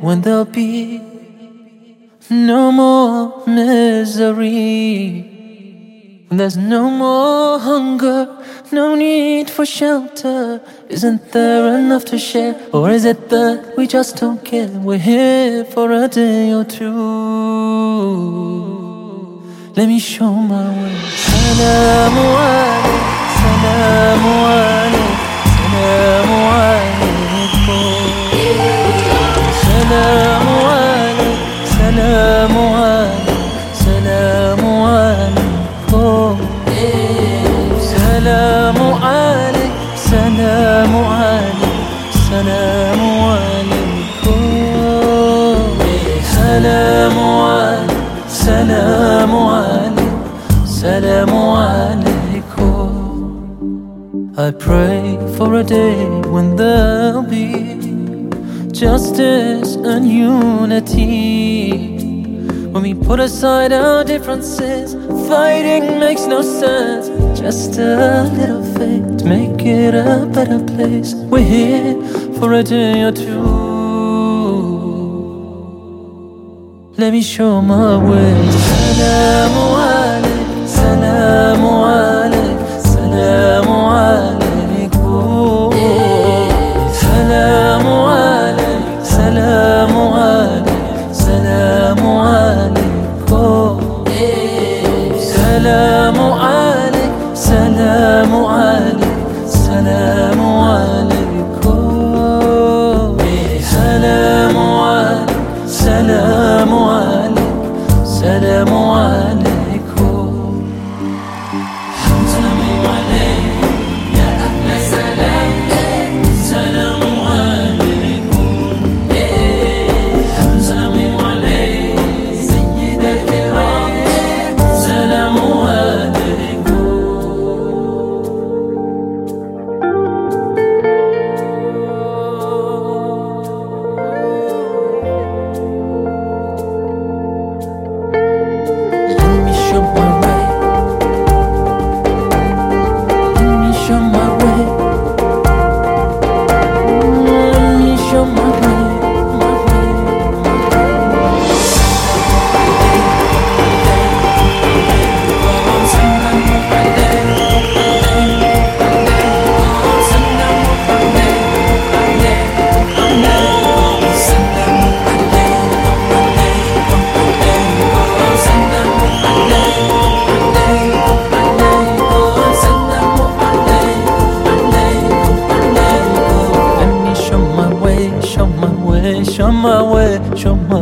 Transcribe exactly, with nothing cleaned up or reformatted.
when there'll be no more misery, when there's no more hunger, no need for shelter. Isn't there enough to share? Or is it that we just don't care? We're here for a day or two. Let me show my way. Salamu alayk, salamu alayk, salamu alaykum. Salamu alayk, salamu alayk, salamu alaykum. Salamu alayk, salamu alayk, salamu alaykum. Salamu alayk, salamu alayk, salamu alaykum. I pray for a day when there'll be justice and unity, when we put aside our differences. Fighting makes no sense. Just a little faith to make it a better place. We're here for a day or two. Let me show my way. Salamu alayk, salamu alayk, salamu alaykum. Salamu alayk, salamu alayk, salamu alaykum. Salamu alayk, salamu alayk, salamu alaykum. Salamu alayk, salamu alayk, salamu alaykum. Salamu alayk, ya ahla salam. Salamu alaykum. Salamu alayk, sayyid al-kiram. Salamu alaykum. Let me show my way. Let me show my way. Let me show my way, my way, my way. Let me show my way, show my way, show my way, show my